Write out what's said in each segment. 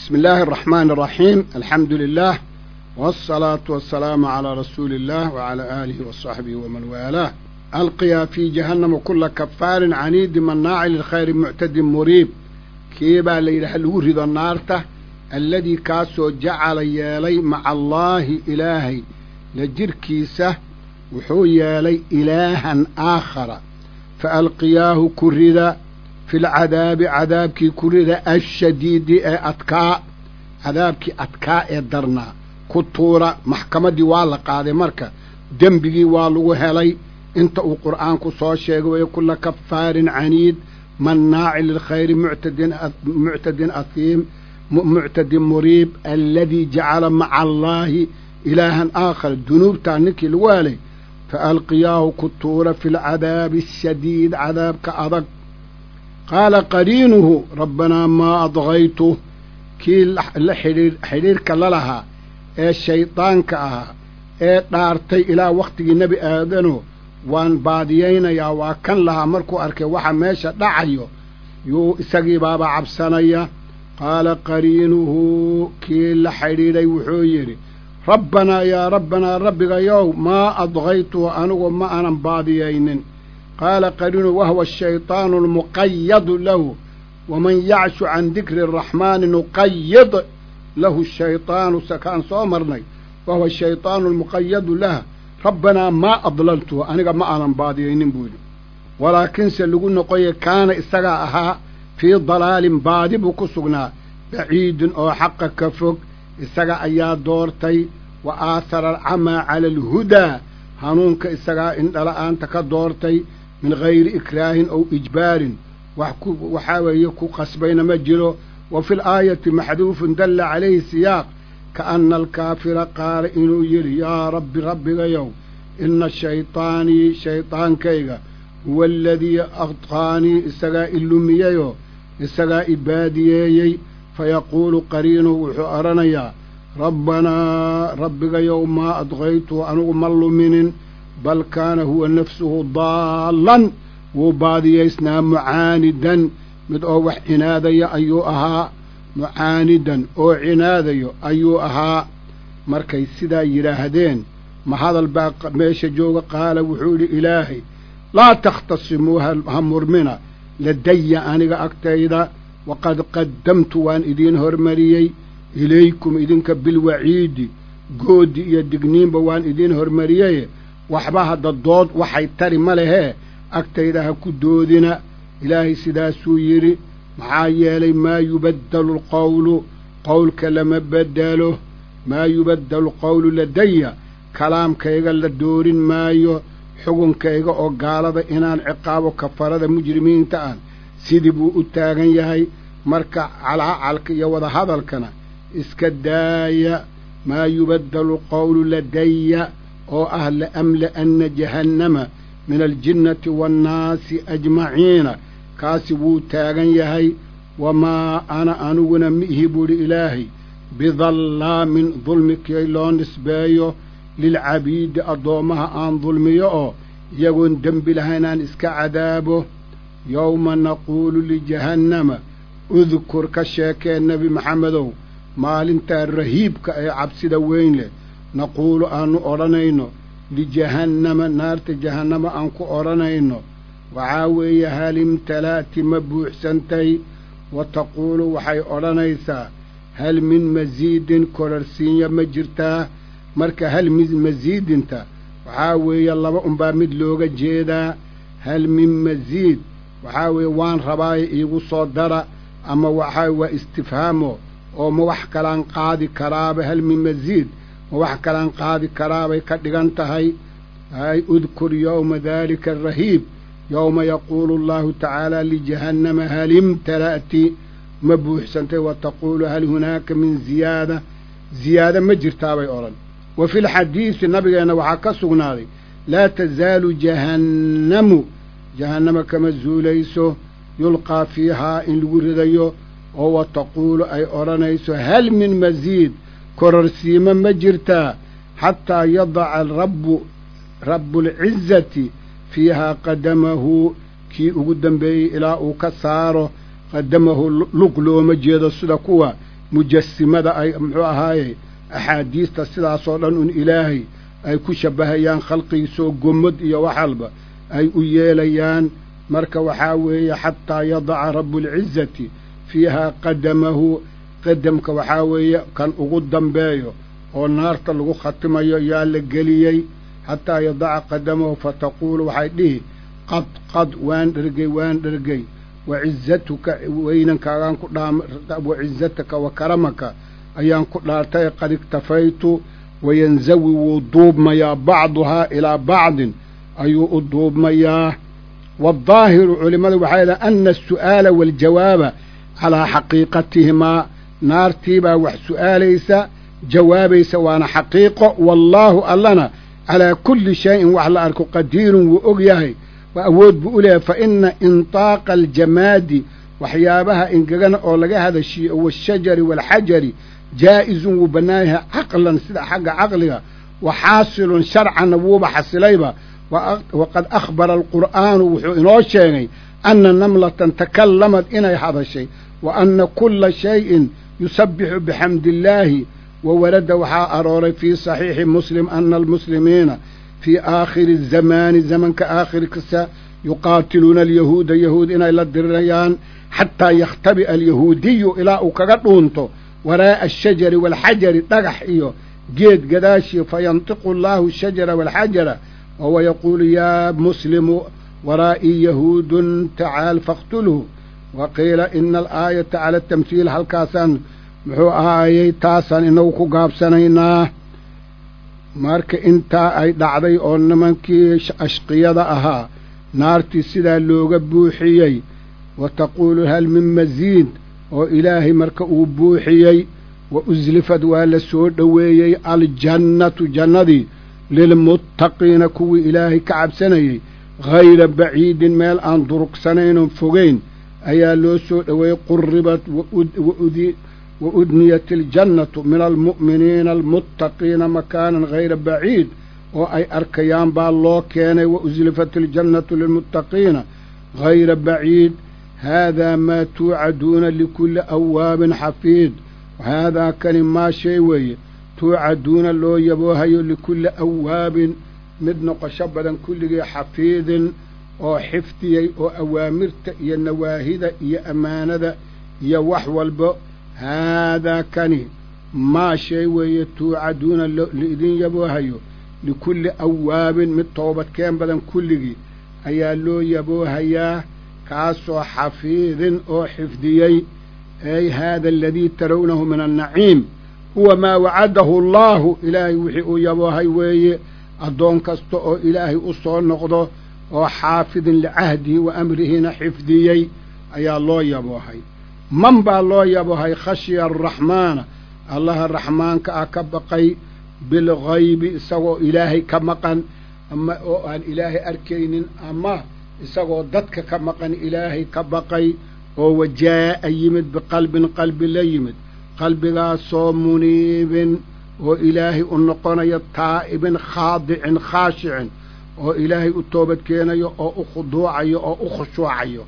بسم الله الرحمن الرحيم. الحمد لله والصلاة والسلام على رسول الله وعلى آله وصحبه ومن والاه. ألقيا في جهنم كل كفار عنيد مناع للخير معتد مريب. كيبا ليلة الورد النارته الذي كاسو جعل يالي مع الله إلهي لجركيسه وحو يالي إلها آخر فألقياه كرد في العذاب عذابك كرد الشديد أتكاء عذابك أتكاء درنا كتورة محكمة دي والله قاعدة مركة دنبقي والله هلي انت القرآن كسو الشيء ويكل كفار عنيد مناع للخير معتد أثيم معتد مريب الذي جعل مع الله إلها آخر الذنوب تعنك الوالي فألقياه كتورة في العذاب الشديد عذاب كأضق قال قرينه ربنا ما أضغيته كي حرير كللها الشيطان كأها دارتي إلى وقت النبي آذنه وان باديين يا واكن لها مركو أركي وحا ماشا دعيو يو إساقي بابا عبسانيا قال قرينه كي حريري وحويري ربنا يا ربنا ربك يوم ما أضغيته أنا وما أنا باديين قال قرينه وهو الشيطان المقيد له ومن يعش عن ذكر الرحمن نقيد له الشيطان سكان صومرني وهو الشيطان المقيد له ربنا ما أضللته أنا ما أنا باديين بولي ولكن سلقون قوي كان استقاها في ضلال بادي بكسقنا بعيد أو حق كفك استقا أيا دورتي وآثر العمى على الهدى هنونك استقا إن الآن تكدورتي من غير إكراه أو إجبار وحاول يكو قصبين مجره وفي الآية محذوف دل عليه سياق كأن الكافر قال إنه يري يا رب يوم إن الشيطان شيطان كيغا هو الذي أغطاني استقا إلمييو استقا إباديي فيقول قرينه وحأرنيا ربنا ربك يوم ما أضغيته أنه مل من بل كان هو نفسه ضالا وباديسنا معاندا مدعو عنادي أيوها معاندا أو عنادي أيوها مركي سدا يراهدين ما هذا الباق ميش جوغ قال وحول إلهي لا تختصموها همرمنا لدي أنيق أكتايدا وقد قدمت وان إذين هرمريي إليكم إذنك بالوعيد قود يدقنين بوان إذين هرمريي وحباها الضاد وحي تري ملها أكتايدها كدودنا إلهي سدا سويري معايا ما يبدل القول قول كلام بدله ما يبدل القول لدي كلام كيغا لدورين مايو حقن كيغا او قالدا انان عقاب وكفرada مجرمين تان سيدي بو utaagan yahay marka calaalka iyo wada hadalkana iska daaya ما يبدل القول لدي او اهل املا ان جهنم من الجنة والناس اجمعين كاسبو تاغن يهي وما انا انونا مهبو لإلهي بظلام ظلمك يلون نسبايو للعبيد أضومها أن ظلميو يقول دنب لهنان اسك عذابه يوم نقول لجهنم اذكر كشاكي النبي محمد مال انت الرهيب كأي عبس دوين له نقول أنو أرنينو لجهنم نار جهنم أنكو أرنينو وعاوي هل امتلات مبوح سنتي وتقول وحي أرنيسا هل من مزيد كورسين مجرتا marka hal maziid inta waxa weeye laba unba mid looga jeeda hal min maziid waxa weeye waan rabaa iigu soo dara ama waxa waa istifhaamo oo ma wax kalaan qaadi karaaba hal min maziid ma wax kalaan qaadi karaabay ka dhigan tahay ay udkur yawma dhalika arrahib yawma yaqulu Allah ta'ala li jahannam hal imtala'ti mabuhsantay wa taqulu hal hunaka min ziyada ma jirtaa bay oran وفي الحديث النبي أنا وحكسونا لا تزال جهنم كما زوليسو يلقى فيها إن الورديو أو تقول أي أرانيسو هل من مزيد كرسيما مجرتا حتى يضع رب العزة فيها قدمه كي أقدم به إلى أكساره قدمه لقلو مجيد الصدقوة mujassimada ay muxuu ahaaye axaadiista sidaasoo dhan un ilaahay ay ku shabbahayaan khalqigiisoo gomad iyo wax walba ay u yeelayaan marka waxaa weeye xataa yadaca rabbulcizati fiihaa qadamahu qadamka waxaa weeye kan ugu dambeeyo oo naarta lagu khatimayo yaa la geliyey xataa yadaca qadamahu fataquulu waxay dhihi qad waan dhergey wacizatuka weynankaagaan ku wacizataka wa karamaka ayaan ku dhaartay qad iktafaytu wayanzawi wuu duubmayaa bacduhaa ilaa bacdin ayuu u duubmayaa waaldaahiru culimmadu waxay yidhahan ana asu'aala waaljawaaba calaa xaqiiqatihimaa naartiibaa wax su'aalaysa jawaabaysa waana xaqiiqo wallaahu allana calaa kulli shayin wax la arko qadiirun wuu og yahay waa awood buu u leeyahay fa ina intaaqa aljamaadi waxyaabaha ingegana oo laga hadashiyo washajari waalxajari jaa'izun wuu bannaan yahay caqlan sida xagga caqliga wa xaasilun sharcanna wuuba xasilayba waqad akhbara alqur'aanu wuxuu inoo sheegay anna namlatan takallamad inay hadashay wa anna kulla shayin yusabbixu bixamdi illaahi wawarada waxaa arooray fii saxiixi muslim ana almuslimiina fii aakhiri azamaani zamanka aakhirkiisa yuqaatiluuna alyahuuda yahuud inay la dirirayaan xataa yakhtabi'a alyahuudiyu ilaa uu kaga dhuunto waraa'a ashajari waalxajari dhagax iyo geed gadaashii fayantiqu allaahu ashajara waalxajara wahuwa yaquulu yaa muslimu waraa'ii yahuudun tacaal faqtulhu wa qiila ina alaayata cala atamhiil halkaasaan muxuu ahaayey taasaan inagu ku gaabsanaynaa marka intaa ay dhacday oo nimankii ashqiyada ahaa naartii sidaa looga buuxiyey wa taquulu hal min masiid oo ilaahay marka uu buuxiyey wa uslifad waa la soo dhoweeyey aljannatu jannadii lilmuttaqiina kuwii ilaahay ka cabsanayey hayra baciidin meel aan durugsanaynon fogeyn ayaa loo soo dhoweeyey qurribat wa udniyat aljannatu min almu'miniina almuttaqiina makaanan hayra baciid oo ay arkayaan baa loo keenay wa uslifat aljannatu lilmuttaqiina hayra baciid haadaa maa tuucaduuna likulli awaabin xafiid haadaa kani maa shay weeye tuucaduuna loo yaboohayo likulli awaabin mid noqosho badan kulligii xafiidin oo xifdiyey oo awaamirta iyo nawaahida iyo ammaanada iyo wax walba haadaa kani maa shay weeye tuucaduuna liidin yaboohayo likulli awaabin mid toobadkeen badan kulligii ayaa loo yaboohayaa kaasoo xafiidin oo xifdiyey ay haada aladii tarawnahu min annaciim huwa maa wacadahu allaahu ilaahay wixii uu yaboohay weeye addoon kasta oo ilaahay u soo noqdo oo xaafidin licahdihi wa amrihina xifdiyey ayaa loo yaboohay man baa loo yaboohay khashiya araxmaana allaha raxmaanka ah ka baqay bilgaybi isagoo ilaahay ka maqan ama oo aan ilaahay arkaynin ama isagoo dadka ka maqan ilaahay ka baqay oo wajaa'a yimid biqalbin qalbi la yimid qalbigaasoo muniibin oo ilaahay u noqonayo taa'ibin khaadicin khaashicin oo ilaahay u toobad keenayo oo u khuduucayo oo u khushuucayo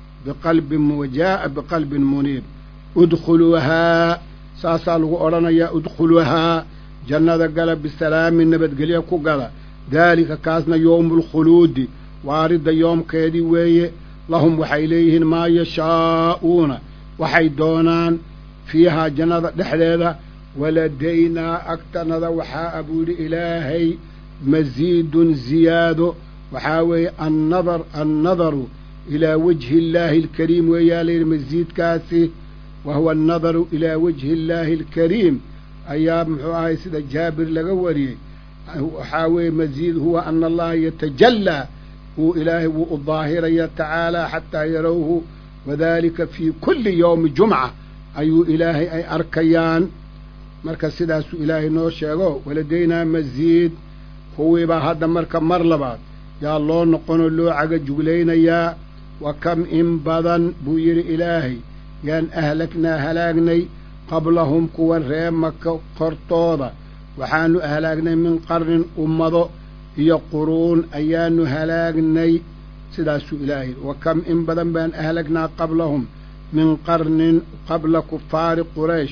wajaa'a biqalbin muniib udkhuluuhaa saasaa lagu odhanayaa udkhuluuhaa jannada gala bisalaamin nabadgelyo ku gala daalika kaasna yowmulkhuluudi waaridda yoomkeedii weeye lahum waxay leeyihiin maa yashaa'uuna waxay doonaan fiihaa jannada dhexdeeda waladaynaa agtanada waxaa abuudhi ilaahay masiidun ziyaado waxaa weeye annadaru ilaa wajhi illaahi alkariim weeyaa layidhi masiidkaasi wa huwa annadaru ilaa wajhi illaahi alkariim ayaa muxuu ahay sida jaabir laga wariyey waxaa weeye masiid huwa ana allaha yatajallaa wuu ilaahay wuu u daahiraya tacaalaa xataa yarowhu wadaalika fii kulli yowmi jumca ayuu ilaahay ay arkayaan marka sidaasuu ilaahay noo sheego waladaynaa masiid kuwiibaa hadda marka mar labaad yaa loo noqonoo loo caga juglaynayaa wa kam in badan buu yidhi ilaahay yaan ahlagnaa halaagnay qablahum kuwa ree maka kortooda waxaanu halaagnay min qarnin ummado iyo quruun ayaanu halaagnay sidaasuu ilaahay wa kam in badan baan ahlagnaa qablahum min qarnin qabla kufaari quraysh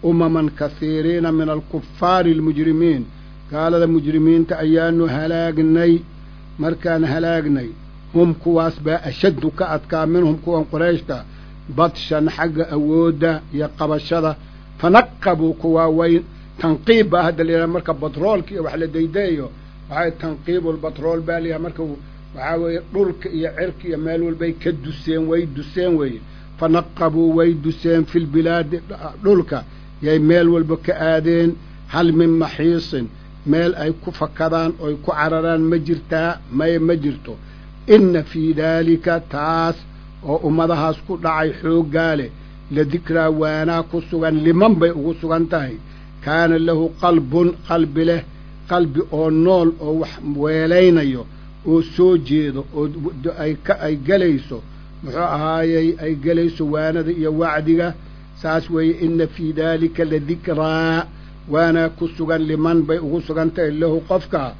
أمما كثيرين من الكفار المجرمين قال المجرمين تأيانو هلاقني مركان هلاقني هم كواس با أشد كأتكا منهم كوان قريشتا بطشا حق أودا يقبشدا فنقبوا كوا وين تنقيب هذا اللي مركب بترول كي وحلا ديدايو وهاي تنقيب البترول بالي مركب وعاوي دولك يا عرك يا مال والبي كدسين وي فنقبوا ويدسين في البلاد دولك يا مال والبكادين هل من محيص مال أي كفكران أو كعرران مجرتا ما مجرتو إن في ذلك تاس أو أمضها سكوت عي حوق قاله لذكرى وانا كسوغان لمن بيقو سوغان تاهي كان له قلب له قلب أو نول أو ويلينيو أو سوجيدو أي قليسو محاهاي أي قليسو وانا ذي وعدك ساسوي إن في ذلك لذكرى وانا كسوغان لمن بيقو سوغان تاهي له قفكا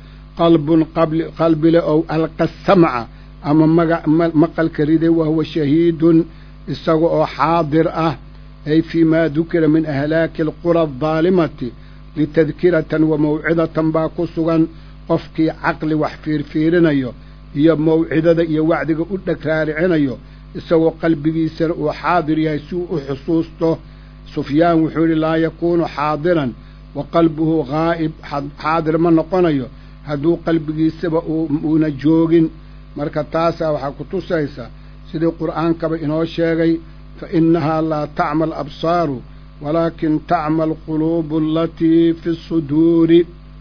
قلب له أو ألقى السمع أما مقال كريده وهو شهيد استغو حاضر أي فيما ذكر من أهلاك القرى الظالمة لتذكرة وموعظة باكسوغان قفكي عقل وحفير فيرنيو هي موعظة هي وعدك قدك رارعنيو استغو قلبي سر وحاضر يسوء حصوصته سفيان وحول لا يكون حاضرا وقلبه غائب حاضر من نقنيو هدو قلبي سبأ ونجوغن marka taasa waxa ku tusaysa sidii quraanka inoo sheegay fa innaha la ta'mal absaru walakin ta'mal qulubu allati fi as-suduri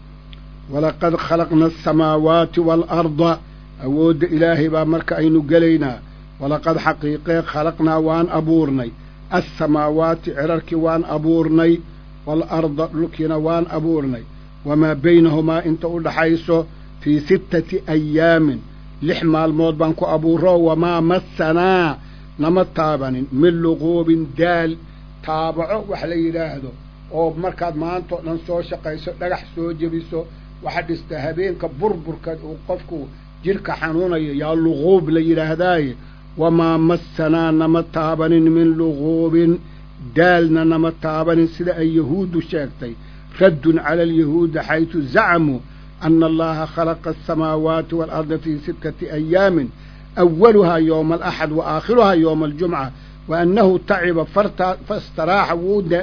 walaqad khalaqna as-samawati wal arda awood ilaahi ba marka aynu galayna walaqad haqiiqe khalaqna waan abuurnay as-samawati cirarki waan abuurnay wal arda lukina waan abuurnay wama baynahuma inta u dhaxayso fi 6 ayaamin لح مالمود بانكو أبو رو وما مسنا نما تابن من لغوب دال تابعو وحلي لهدو أو بمركز ما أنتو ننسو شقيسو لغح سو جبسو واحد استهبين كبربر وقفكو جيرك حنونا يا لغوب لي لهداي وما مسنا نما تابن من لغوب دالنا نما تابن سلا اليهود شاكتي رد على اليهود حيث زعموا أن الله خلق السماوات والأرض في 6 أيام أولها يوم الأحد وآخرها يوم الجمعة وأنه تعب فاستراح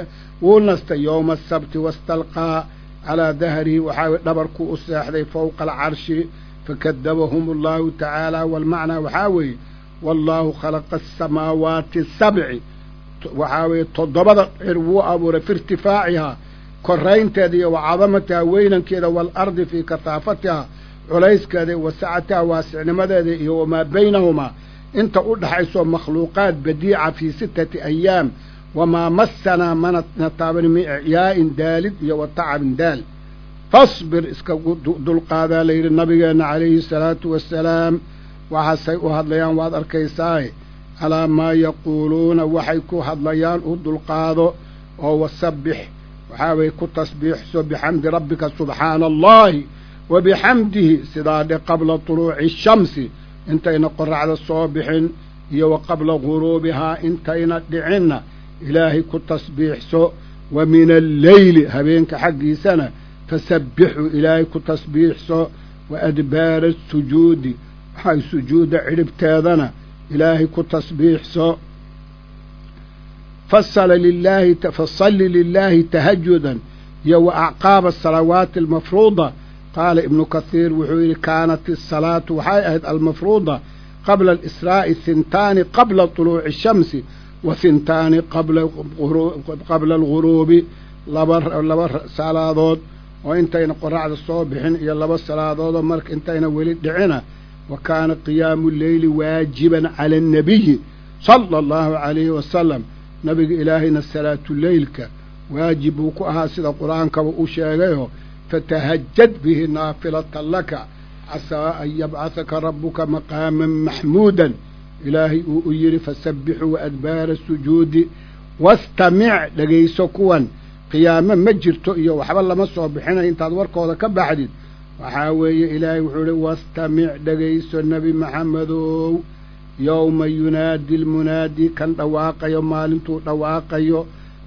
ونست يوم السبت واستلقى على ظهره وحاول نبركو أساحذي فوق العرش فكذبهم الله تعالى والمعنى وحاوي والله خلق السماوات السبع وحاوي تضبط عرو أبور في ارتفاعها كرين تدي وعظمتها وينا كذا والأرض في كثافتها عليس كذا وسعتها واسع مدى وما بينهما انت قلت حيث مخلوقات بديعة في 6 أيام وما مسنا من نتابن من إعياء دال والتعب دال فاصبر دل قادة ليل النبي عليه الصلاة والسلام وحسيئوا هدليان وهذا الكيساي على ما يقولون وحيكو هدليان دل قادة وسبح وحاوي كتصبيح بحمد ربك سبحان الله وبحمده سداد قبل طلوع الشمس انتين قرع الصبح وقبل غروبها انتين دعنا إلهي كتصبيح ومن الليل هبينك حقي سنة فسبحوا إلهي كتصبيح وأدبار السجود حي سجود عربتاذنا إلهي كتصبيح فصل لله تهجدا يو أعقاب الصلوات المفروضة قال ابن كثير وحير كانت الصلاة وحيئة المفروضة قبل الإسراء 2 قبل طلوع الشمس و2 قبل الغروب لبر صلاة وانتين قرع الصبح يلبر صلاة مرك انتين ولد دعنا وكان قيام الليل واجبا على النبي صلى الله عليه وسلم نبي إلهنا الصلاة الليل واجبك أهاسد القرآن كبأشيغيه فتهجد به نافلة لك عسى أن يبعثك ربك مقاما محمودا إلهي أؤير فسبح وأدبار السجود واستمع لغيسكوا قياما مجرتو إياه وحب الله مصبحين انت أدورك وذا كبحديد وحاوي إلهي وحولي واستمع لغيس النبي محمد يوم ينادي المنادي كان دواقيو مالنتو دواقيو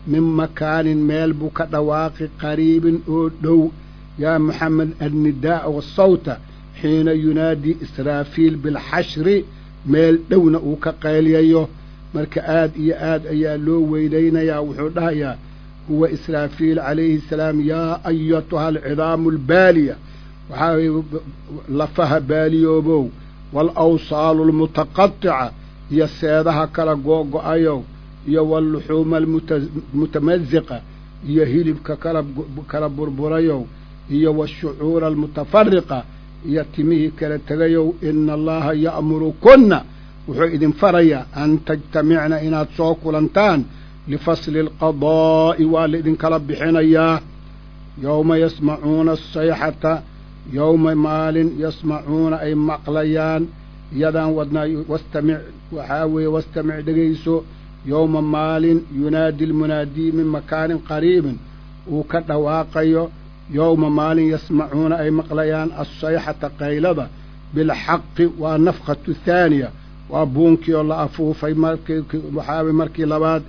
min makaanin meel buu ka dhawaaqi qariibin oo dhow yaa Muxamed annidaa'a wasawta xiina yunaadii israafiil bilxashri meel dhowna uu ka qaylyayo marka aad iyo aad ayaa loo weynaynayaa wuxuu dhahayaa huwa israafiil calayhi salaam yaa ayatuha alcidaamu albaaliya waxaa lafaha baaliyoobow waalawsaalu almutaqatica iyo seedaha kala googo'ayow iyo walluxuuma almutamaziqa iyo hilibka kala burburayow iyo washucuura almutafariqa iyo timihii kala tegayow ina allaha ya'murukunna wuxuu idin farayaa an tajtamicna inaad soo kulantaan lifasli alqadaa'i waa la idinkala bixinayaa yowma yasmacuuna asayxata yowma maalin yasmacuuna ay maqlayaan iyadaan wadnaa wastamic waxaa weeye wastamic dhegayso yowma maalin yunaadi almunaadii min makaanin qariibin uu ka dhawaaqayo yowma maalin yasmacuuna ay maqlayaan assayxata qaylada bilxaqi waa nafqatu thaaniya waa buunkii oo la afuufay waxaa markii labaad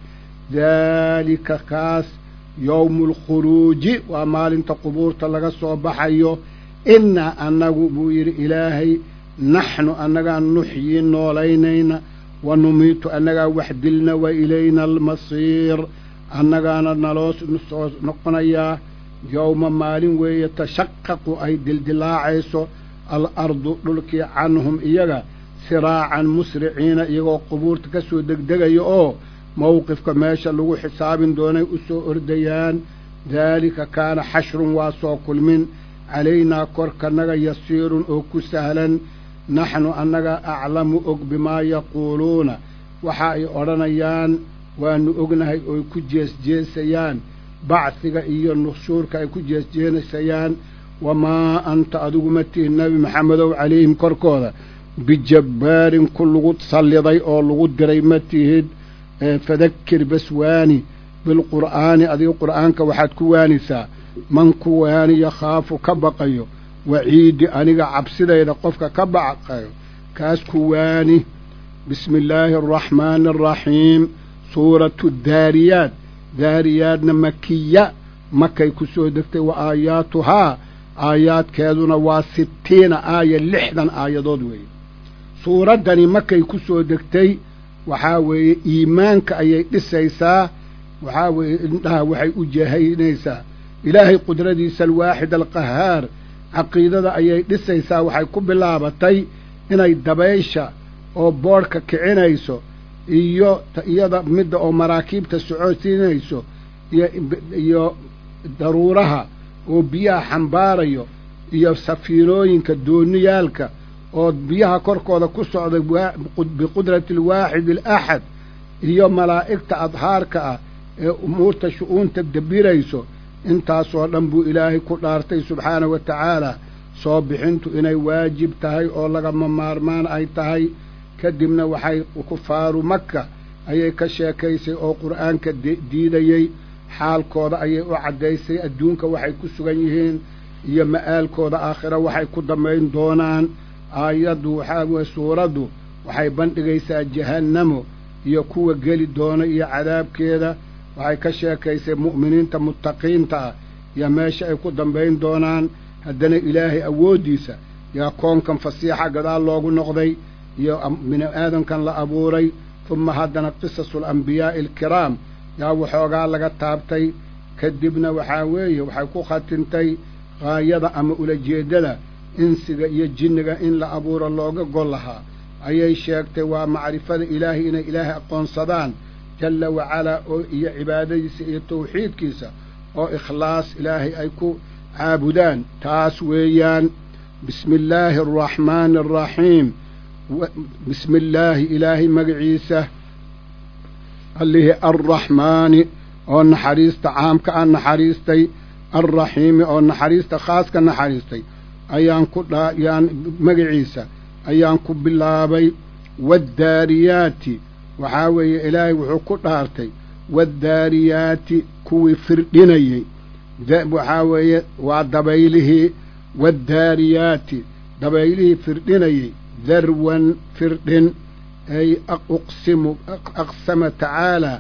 daalika kaas yowmu alkhuruuji waa maalinta qubuurta laga soo baxayo innaa annagu buu yidhi ilaahay naxnu annagaa nuxyii noolaynayna wa numiitu annagaa wax dilna wa ilayna almasiir annagaana naloo soo noqonayaa yowma maalin weeye tashaqaqu ay dildilaacayso alardu dhulkii canhum iyaga siraacan musriciina iyagoo qubuurta ka soo degdegaya oo mowqifka meesha lagu xisaabin doonay u soo ordayaan daalika kaana xashrun waa soo kulmin calaynaa korkanaga yasiirun oo ku sahlan naxnu annaga aclamu og bimaa yaquuluuna waxa ay odhanayaan waanu ognahay oy ku jeesjeesayaan bacsiga iyo nushuurka ay ku jeesjeesayaan wamaa anta adigu ma tihid nebi maxamedow calayhim korkooda bijabbaarin ku lagu salliday oo lagu diray ma tihid fadakir bas waani bilqur'aani adiga qur'aanka waxaad ku waanisaa man ku waani yakhaafu ka baqayo waciidi aniga cabsidayda qofka ka baqayo kaas ku waani bismi illaahi araxmaani araxiim suuratu daariyaat daariyaadna makiya makay ku soo degtay wa aayaatuhaa aayaadkeeduna waa 60 aaya 60 aayadood weeye suuraddani makay ku soo degtay waxaa weeye iimaanka ayay dhisaysaa waxaa weeye indhaha waxay u jahaynaysaa ilaahay qudradiisa alwaaxid alqahaar caqiidada ayay dhisaysaa waxay ku bilaabatay inay dabaysha oo boodhka kicinayso iyo iyada midda oo maraakiibta socodsiinayso iyo daruuraha oo biyaha xambaarayo iyo safiinooyinka dooniyaalka oo biyaha korkooda ku socday biqudrati alwaaxid alaxad iyo malaa'igta adhaarka ah ee umuurta shu'uunta dabirayso intaasoo dhan buu ilaahay ku dhaartay subxaanahu wa tacaala soo bixintu inay waajib tahay oo lagama maarmaan ay tahay kadibna waxay kufaaru maka ayay ka sheekaysay oo qur'aanka diidayey xaalkooda ayay u caddaysay adduunka waxay ku sugan yihiin iyo ma'aalkooda aakhira waxay ku dambayn doonaan aayaddu waxaa weye suuraddu waxay bandhigaysaa jahannamo iyo kuwa geli doona iyo cadaabkeeda waxay ka sheekaysay mu'miniinta muttaqiinta ah iyo meesha ay ku dambayn doonaan haddana ilaahay awooddiisa yaa koonkan fasiixa gadaal loogu noqday iyo bini aadamkan la abuuray uma haddana qisasu alambiyaa'i alkiraam yaa waxoogaa laga taabtay kadibna waxaa weeye waxay ku khatintay qaayada ama ulajeeddada insiga iyo jinniga in la abuuro looga gol lahaa ayay sheegtay waa macrifada ilaahay inay ilaahay aqoonsadaan jalla wacalaa oo iyo cibaadadiisa iyo tawxiidkiisa oo ikhlaas ilaahay ay ku caabudaan taas weeyaan bismi illaahi araxmaani araxiim bismi illaahi ilaahay magaciisa allihii arraxmaani oo naxariista caamka a naxariistay alraxiimi oo naxariista khaaska naxariistay ayaan magaciisa ayaan ku bilaabay waddaariyaati waxaa weeye ilaahay wuxuu ku dhaartay waddaariyaati kuwii firdhinayey waxaa weeye waa dabaylihii waddaariyaati dabaylihii firdhinayey darwan firdhin ay aqsama tacaalaa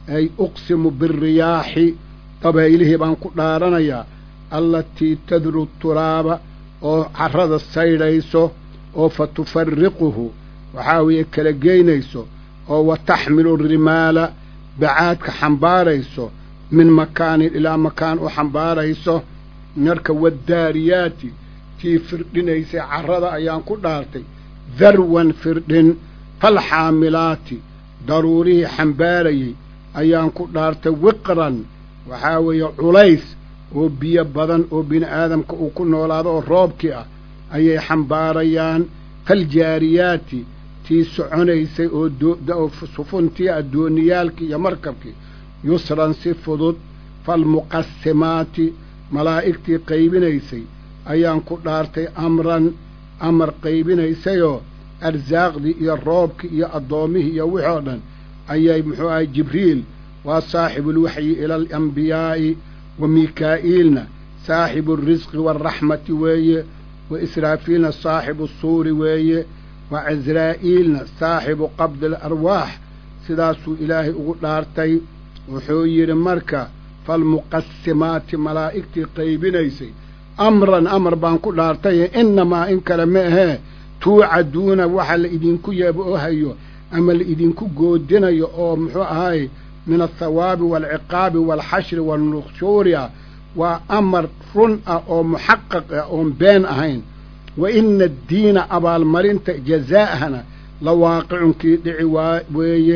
ay uqsimu birriyaaxi dabaylihii baan ku dhaaranayaa allatii tadru turaaba oo carrada saydhayso oo fa tufariquhu waxaa weeye kala geynayso oo wa taxmilu rimaala bacaadka xambaarayso min makaanin ilaa makaan u xambaarayso marka waddaariyaati tii firdhinaysay carrada ayaan ku dhaartay darwan firdhin falxaamilaati daruurihii xambaarayey ayaan ku dhaartay wiqran waxaa weeye culays oo biyo badan oo bini aadamka uu ku noolaado oo roobkii ah ayay xambaarayaan faljaariyaati tii soconaysay oo sufuntii addooniyaalkii iyo markabkii yusran si fudud falmuqasimaati malaa'igtii qaybinaysay ayaan ku dhaartay amran amar qaybinaysayoo arsaaqdii iyo roobkii iyo addoommihii iyo wixii oo dhan ayay muxuu ahay jibriil waa saaxibulwaxyi ila alambiyaa'i wa mikaa'iilna saaxibu alrisqi waalraxmati weeye wa israafiilna saaxibu suuri weeye wa casraa'iilna saaxibu qabdi alarwaax sidaasuu ilaahay ugu dhaartay wuxuu yidhi marka falmuqasimaati malaa'igtii qaybinaysay amran amar baan ku dhaartaye innamaa in kale ma ahee tuucaduuna waxa la idinku yaboohayo ama la idinku goodinayo oo muxuu ahaay min athawaabi waalciqaabi waalxashri waalnukshuuri ah waa amar run ah oo muxaqaq ah oon been ahayn wa ina addiina abaalmarinta jazaa'ahana la waaqicun kii dhici weeye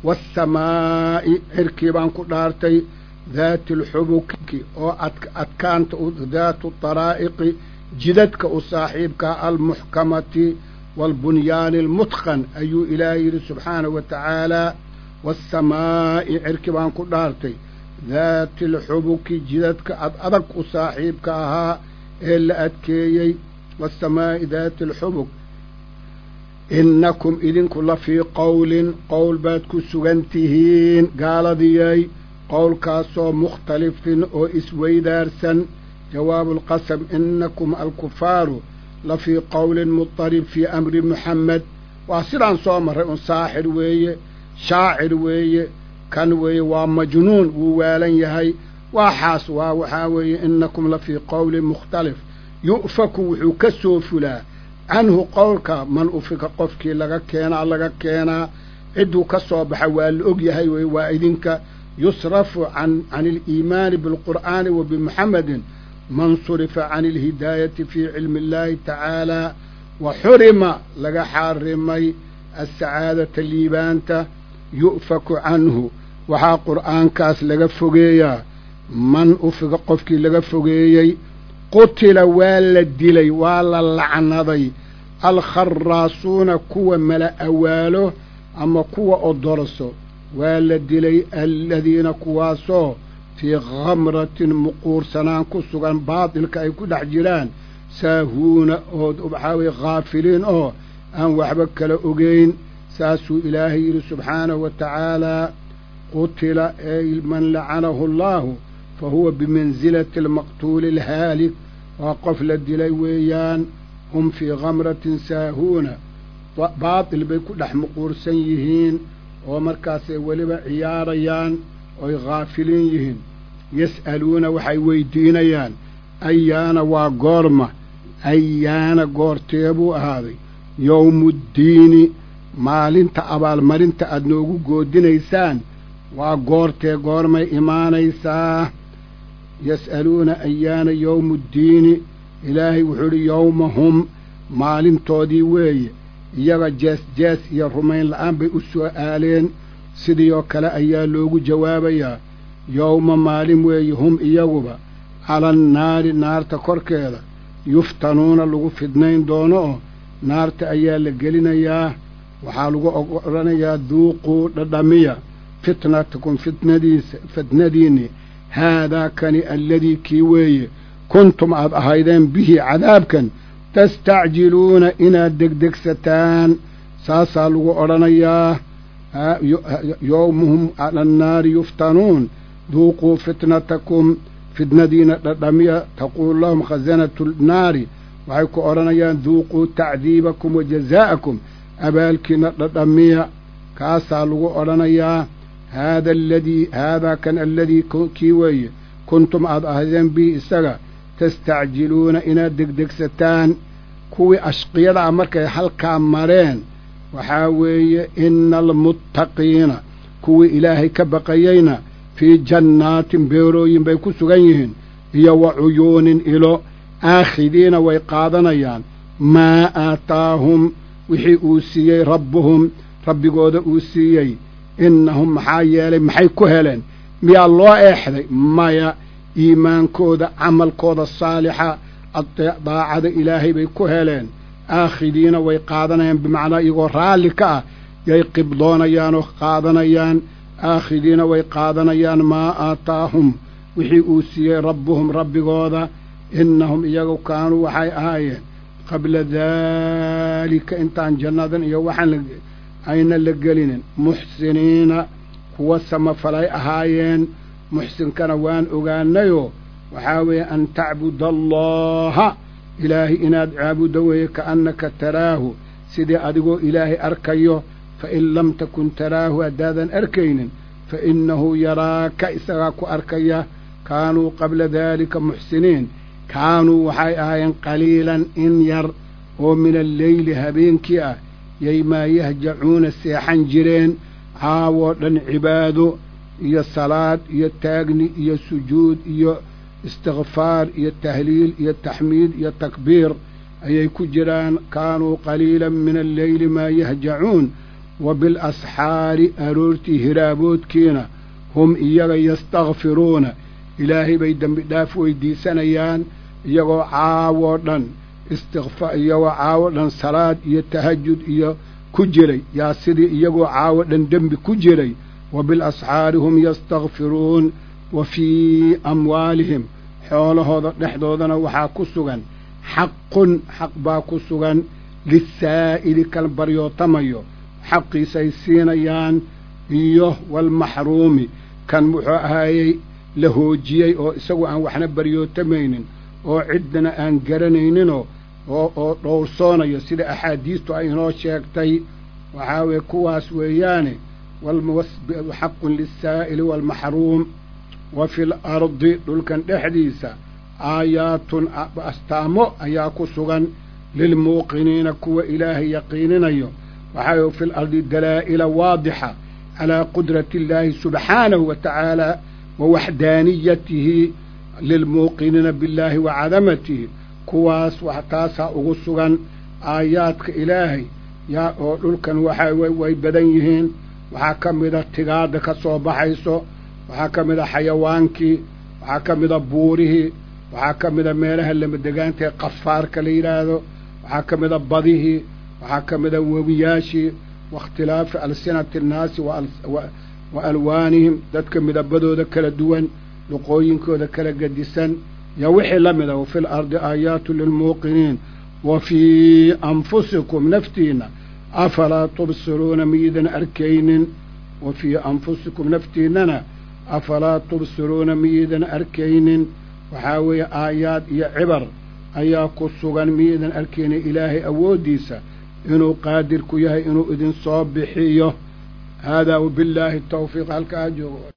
waasamaa'i cirkii baan ku dhaartay daati alxubuki oo adkaanta daatu daraa'iqi jidadka u saaxiibkaa almuxkamati waalbunyaani almutqan ayuu ilaahay yidhi subxaanahu wa tacaalaa waasamaa'i cirki baan ku dhaartay daati alxubuki jidadka adag u saaxiibka ahaa ee la adkeeyey waasamaa'i daati alxubuk innakum idinku la fii qowlin qowl baad ku sugan tihiin gaaladiyay qowlkaasoo mukhtalifin oo isweydaarsan jawaabu alqasam innakum alkufaaru la fii qowlin mudarib fii amri muxamed waa sidaan soo marray un saaxir weeye shaacir weeye kan weeye waa majnuun wuu waalan yahay waxaas waa waxaa weeye innakum la fii qowlin mukhtalif yu'faku wuxuu ka soo fulaa canhu qowlka man ufika qofkii laga keenaa cidduu ka soo baxa waa la og yahay weye waa idinka yusrafu can aliimaani bilqur'aani wa bimuxamedin man surifa can alhidaayati fii cilmi illaahi tacaalaa wa xurima laga xaarimay assacaadata liibaanta yu'faku canhu waxaa qur'aankaas laga fogeeyaa man ufiga qofkii laga fogeeyey qutila waa la dilay waa la lacnaday alkharaasuuna kuwa mala awaalo ama kuwa odorso waa la dilay aladiina kuwaasoo fii khamratin muquursanaan ku sugan baatilka ay ku dhex jiraan saahuuna oo waxaa weye khaafiliin oo aan waxba kala ogeyn saasuu ilaahay yidhi subxaanahu wa tacaalaa qutila ay man lacanahu allaahu fa huwa bimansilati almaqtuuli alhaalik waa qof la dilay weeyaan hum fii khamratin saahuuna baatil bay ku dhex muquursan yihiin oo markaasay weliba ciyaarayaan oy khaafiliin yihiin yas'aluuna waxay weydiinayaan ayaana waa goorma ayaana goortee buu ahaaday yowmuddiini maalinta abaalmarinta aad noogu goodinaysaan waa goortee goormay imaanaysaa yas'aluuna ayaana yowmuddiini ilaahay wuxuu idhi yowmahum maalintoodii weeye iyaga jees iyo rumayn la'aan bay u soo aaleen sidii oo kale ayaa loogu jawaabayaa yowma maalin weeye hum iyaguba cala annaari naarta korkeeda yuftanuuna lagu fidnayn doono oo naarta ayaa la gelinayaa waxaa lagu odhanayaa duuquu dhadhamiya fitnatakum fitnadiinni haadaa kani alladii kii weeye kuntum aad ahaydeen bihi cadaabkan tastacjiluuna inaad degdegsataan saasaa lagu odhanayaa yowmuhum cala annaari yuftanuun duuquu fitnatakum fitnadiina dhadhamiya taquulu lahum khasanatu nnaari waxay ku odhanayaan duuquu tacdiibakum wa jazaa'akum abaalkiina dhadhamiya kaasaa lagu odhanayaa haadaa kan alladii kii weeye kuntum aad ahaydeen bii isaga tastacjiluuna inaad degdegsataan kuwii ashqiyada ah markay halkaa mareen waxaa weeye ina almuttaqiina kuwii ilaahay ka baqayeyna fii jannaatin beerooyin bay ku sugan yihiin iyo wa cuyuunin ilo aakhidiina way qaadanayaan maa aataahum wixii uu siiyey rabbuhum rabbigooda uu siiyey innahum maxaa yeelay maxay ku heleen miyaa loo eexday maya iimaankooda camalkooda saalixa daacada ilaahay bay ku heleen aakhidiina way qaadanayaan bimacnaa iyagoo raalli ka ah yay qibdoonayaan oo qaadanayaan aakhidiina way qaadanayaan maa aataahum wixii uu siiyey rabbuhum rabbigooda innahum iyagu kaanuu waxay ahaayeen qabla daalika intaan jannadan iyo waxaan ayna la gelinin muxsiniina kuwa samafalay ahaayeen muxsinkana waan ogaanayoo waxaa weeye an tacbuda allaha ilaahay inaad caabudo weeye ka'annaka taraahu sidii adigoo ilaahay arkayo fa in lam takun taraahu haddaadan arkaynin fa innahu yaraaka isagaa ku arkaya kaanuu qabla daalika muxsiniin kaanuu waxay ahaayeen qaliilan in yar oo min alleyli habeenkii ah yay maa yahjacuuna seexan jireen caawoo dhan cibaado iyo salaad iyo taagni iyo sujuud iyo istikfaar iyo tahliil iyo taxmiid iyo takbiir ayay ku jiraan kaanuu qaliilan min alleyli maa yahjacuun wa bilasxaari aroortii hiraaboodkiina hum iyaga yastakfiruuna ilaahay bay dembi dhaaf weydiisanayaan iyagoo caawoo dhan iyagoo caawo dhan salaad iyo tahajud iyo ku jiray yaa sidii iyagoo caawo dhan dembi ku jiray wa bilasxaari hum yastakfiruun wa fii amwaalihim xoolahooda dhexdoodana waxaa ku sugan xaqun xaq baa ku sugan lisaa'ili kan baryootamayo xaqiisay siinayaan iyo walmaxruumi kan wuxuu ahaayey la hoojiyey oo isagu aan waxna baryootamaynin oo ciddana aan garanayninoo oo dhowrsoonayo sida axaadiistu ay inoo sheegtay waxaa weeye kuwaas weeyaane xaqun lisaa'ili waalmaxruum wa fi lardi dhulkan dhexdiisa aayaatun astaamo ayaa ku sugan lilmuuqiniina kuwa ilaahay yaqiininayo waxaa fi lardi dalaa'ila waadixa calaa qudrati illaahi subxaanahu wa tacaala wa waxdaaniyatihi lilmuuqiniina billaahi wa cadamatihi kuwaas taasaa ugu sugan aayaadka ilaahay yaa oo dhulkan way badan yihiin waxaa ka mida tigaadda ka soo baxayso waxaa ka mida xayawaankii waxaa ka mida buurihii waxaa ka mida meelaha lamadegaantae qafaarka la yidhaahdo waxaa ka mida badihii waxaa ka mida webiyaashii waاkhtilaafi alsinati annaasi wa alwaanihim dadka midabadooda kala duwan luqooyinkooda kala gedisan yaa wixii la mida wa fi lardi aayaatu lilmuuqiniin wa fii anfusikum naftiinna afalaa tubsiruuna miidan arkaynin wa fii anfusikum naftiinnana afalaa tubsiruuna miidan arkaynin waxaa weeye aayaad iyo cibar ayaa ku sugan miidan arkaynin ilaahay awooddiisa inuu qaadir ku yahay inuu idin soo bixiyo haadaa wabillaahi tawfiiq halkaa joogo